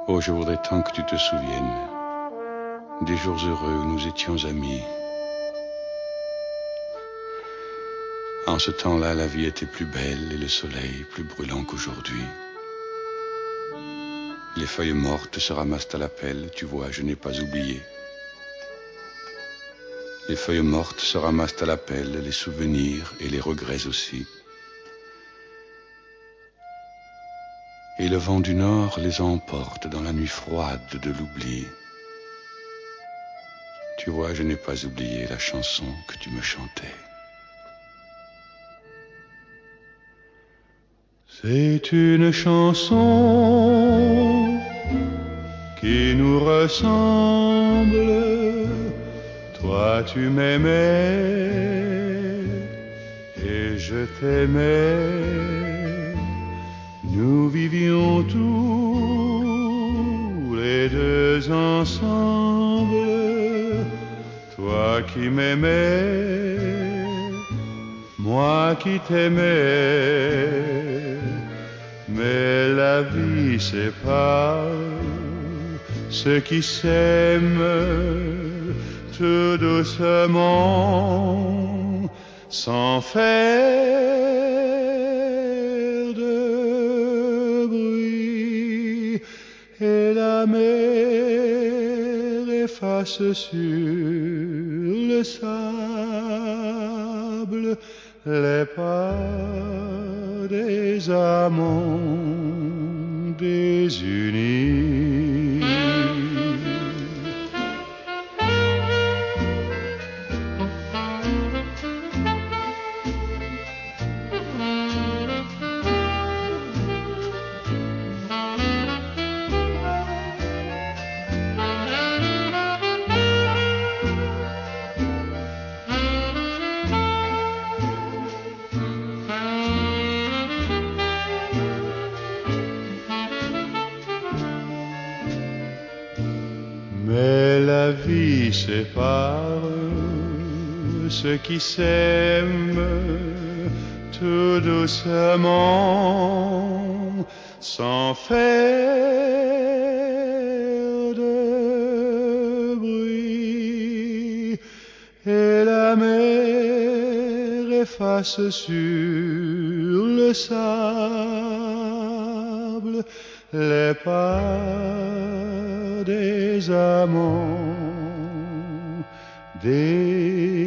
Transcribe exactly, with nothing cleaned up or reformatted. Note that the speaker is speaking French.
Oh, je voudrais tant que tu te souviennes des jours heureux où nous étions amis. En ce temps-là, la vie était plus belle et le soleil plus brûlant qu'aujourd'hui. Les feuilles mortes se ramassent à la pelle, tu vois, je n'ai pas oublié. Les feuilles mortes se ramassent à la pelle, les souvenirs et les regrets aussi. Et le vent du nord les emporte dans la nuit froide de l'oubli. Tu vois, je n'ai pas oublié la chanson que tu me chantais. C'est une chanson qui nous ressemble. Toi tu m'aimais et je t'aimais. Nous vivions tous les deux ensemble. Toi qui m'aimais, moi qui t'aimais. Mais la vie sépare ceux qui s'aiment tout doucement, sans faire de bruit. Et la mer efface sur le sable les pas des amants désunis. Mais la vie sépare ceux qui s'aiment tout doucement, sans faire de bruit. Et la mer efface sur le sable les pas des amants, des